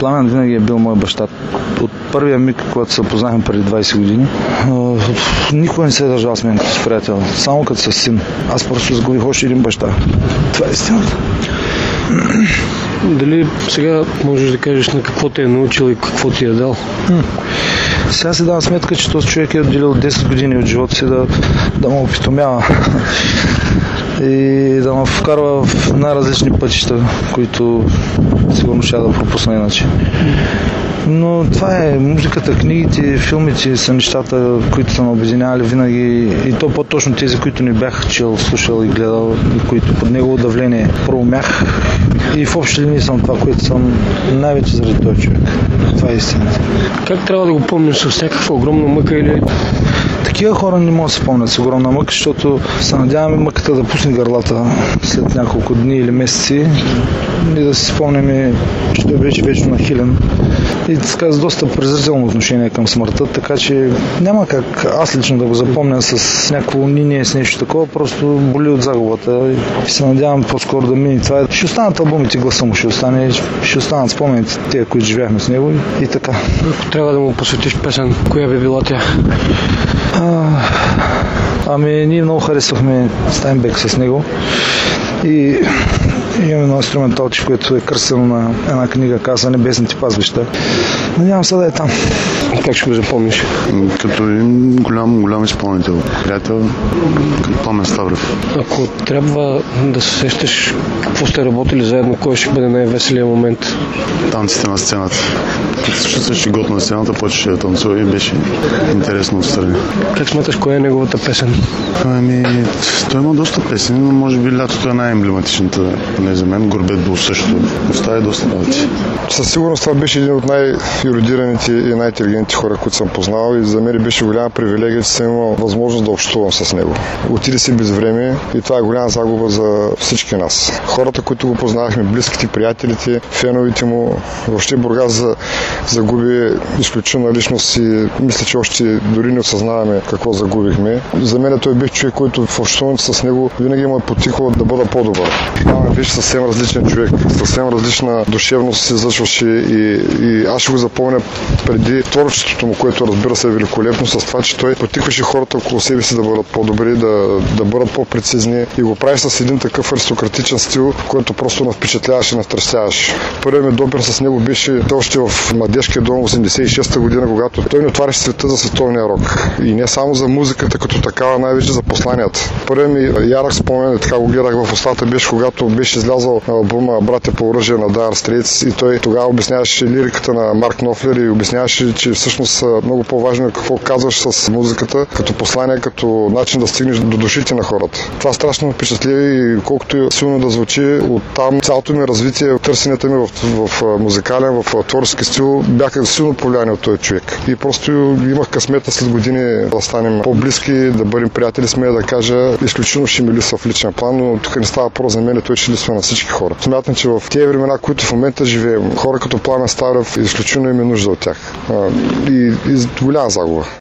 Пламен винаги е бил мой баща. От първия миг, когато се познахме преди 20 години, никой не се е държал с мен като с приятел, само като с син. Аз просто загубих още един баща. Това е истината. Дали сега можеш да кажеш на какво те е научил и какво ти е дал? Сега си давам сметка, че този човек е отделил 10 години от живота си да му опитомява и да ме вкарва в най-различни пътища, които сигурно ще да пропусна иначе. Но това е музиката, книгите, филмите са нещата, които са ме обединявали винаги, и то по-точно тези, които не бях чел, слушал и гледал, и които под негово давление проумях, и в общи линии съм това, което съм най-вече заради този човек. Това е истината. Как трябва да го помниш с някаква огромна мъка или... Такива хора не могат да се помнят с огромна мъка, защото се надяваме мъката да пусне гърлата след няколко дни или месеци и да си спомняме, че той беше вечно нахилен и така с доста презрително отношение към смъртта, така че няма как аз лично да го запомня с някакво униние, с нещо такова, просто боли от загубата и се надявам по-скоро да мине това. Ще останат албумите, гласа му ще останат спомените, тия, които живяхме с него и така. Ако трябва да му посветиш песен, коя би била тя? Ние много харесвахме Стайнбек с него и имаме едно инструменталче, което е кръстено на една книга, каза Небесните пазбища. Надявам се да е там. Как ще го запомниш? Като голям изпълнител, приятел, като Пламен Ставрев. Ако трябва да се сещаш какво сте работили заедно, кой ще бъде най-веселият момент? Танците на сцената. Като се чувстваше готно на сцената, почваше да танцува и беше интересно отстрани. Как смяташ, коя е неговата песен? Той има доста песни, но може би Лятото е най-емблематичната, не за мен. Горбет был също. Оставя доста работи. Със сигурност това беше един от най-ерудираните и най-интелигентните хора, които съм познал, и за мен беше голяма привилегия, че съм имал възможност да общувам с него. Отиде си без време и това е голяма загуба за всички нас. Хората, които го познавахме, близките, приятелите, феновете му, въобще Бургас загуби изключителна личност и мисля, че още дори не осъзнаваме какво загубихме. За мен той беше човек, който в общуването с него винаги му е потиквал да бъда по-добър. Беше съвсем различен човек, съвсем различна душевност се излъчваше и аз ще го запомня преди творчеството му, което разбира се е великолепно, с това, че той потикваше хората около себе си да бъдат по-добри, да бъдат по-прецизни, и го прави с един такъв аристократичен стил, който просто впечатляваше, втресяваше. Първият ми допир с него беше още в Младежкия дом 86-та година, когато той ни отваряше света за световния рок. И не само за музиката като такава, най-вече за посланията. Първият ми ярък спомен, така го гледах в устата, беше когато беше излязъл албума Братя по оръжие на Dire Straits, и той тогава обясняваше лириката на Марк Нофлер и обясняваше, че всъщност много по-важно е какво казваш с музиката, като послание, като начин да стигнеш до душите на хората. Това страшно ме впечатли и колкото силно да звучи, оттам цялото ми развитие, търсенията ми в музикален, в творчески стил бяха силно повлияни от този човек. И просто имах късмета след години да станем по-близки, да бъдем приятели, смея да кажа, изключително ще ми липсва в личен план, но тук не става въпрос за мен, той ще липсва на всички хора. Смятам, че в тези времена, които в момента живеем, хора като Пламен Ставрев, изключително им е нужда от тях. И голяма загуба.